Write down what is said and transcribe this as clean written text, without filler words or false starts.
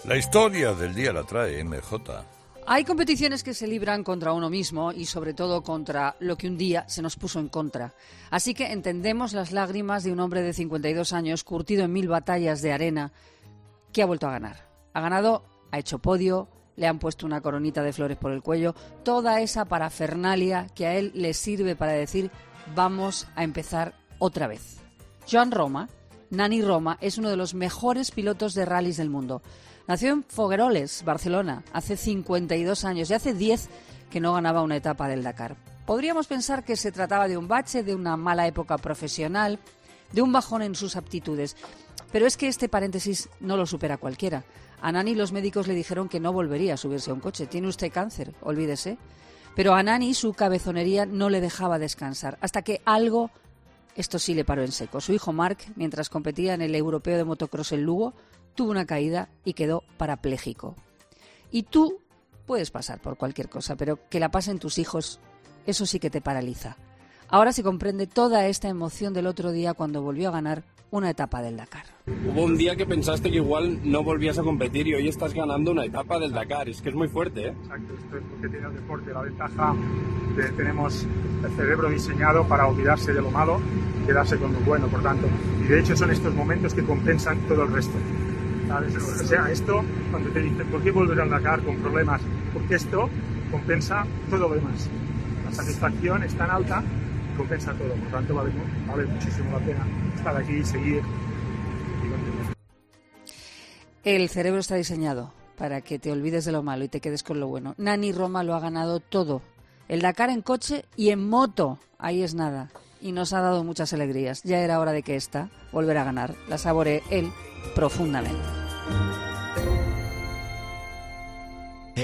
La historia del día la trae MJ. Hay competiciones que se libran contra uno mismo y sobre todo contra lo que un día se nos puso en contra. Así que entendemos las lágrimas de un hombre de 52 años curtido en 1000 batallas de arena que ha vuelto a ganar. Ha ganado, ha hecho podio, le han puesto una coronita de flores por el cuello, toda esa parafernalia que a él le sirve para decir vamos a empezar otra vez. Joan Roma, Nani Roma, es uno de los mejores pilotos de rallies del mundo. Nació en Fogueroles, Barcelona, hace 52 años y hace 10 que no ganaba una etapa del Dakar. Podríamos pensar que se trataba de un bache, de una mala época profesional, de un bajón en sus aptitudes. Pero es que este paréntesis no lo supera cualquiera. A Nani los médicos le dijeron que no volvería a subirse a un coche. Tiene usted cáncer, olvídese. Pero a Nani su cabezonería no le dejaba descansar, hasta que algo, esto sí le paró en seco. Su hijo Marc, mientras competía en el Europeo de Motocross en Lugo, tuvo una caída y quedó parapléjico. Y tú puedes pasar por cualquier cosa, pero que la pasen tus hijos, eso sí que te paraliza. Ahora se comprende toda esta emoción del otro día cuando volvió a ganar una etapa del Dakar. Hubo un día que pensaste que igual no volvías a competir y hoy estás ganando una etapa del Dakar. Es que es muy fuerte, ¿eh? Exacto, esto es lo que tiene el deporte, la ventaja de que tenemos el cerebro diseñado para olvidarse de lo malo y quedarse con lo bueno, por tanto. Y de hecho son estos momentos que compensan todo el resto. ¿Sabes? O sea, esto, cuando te dicen, ¿por qué volver al Dakar con problemas? Porque esto compensa todo lo demás. La satisfacción es tan alta, compensa todo. Por tanto, vale muchísimo la pena estar aquí y seguir. El cerebro está diseñado para que te olvides de lo malo y te quedes con lo bueno. Nani Roma lo ha ganado todo. El Dakar en coche y en moto. Ahí es nada. Y nos ha dado muchas alegrías. Ya era hora de que esta volviera a ganar. La saboreé él profundamente.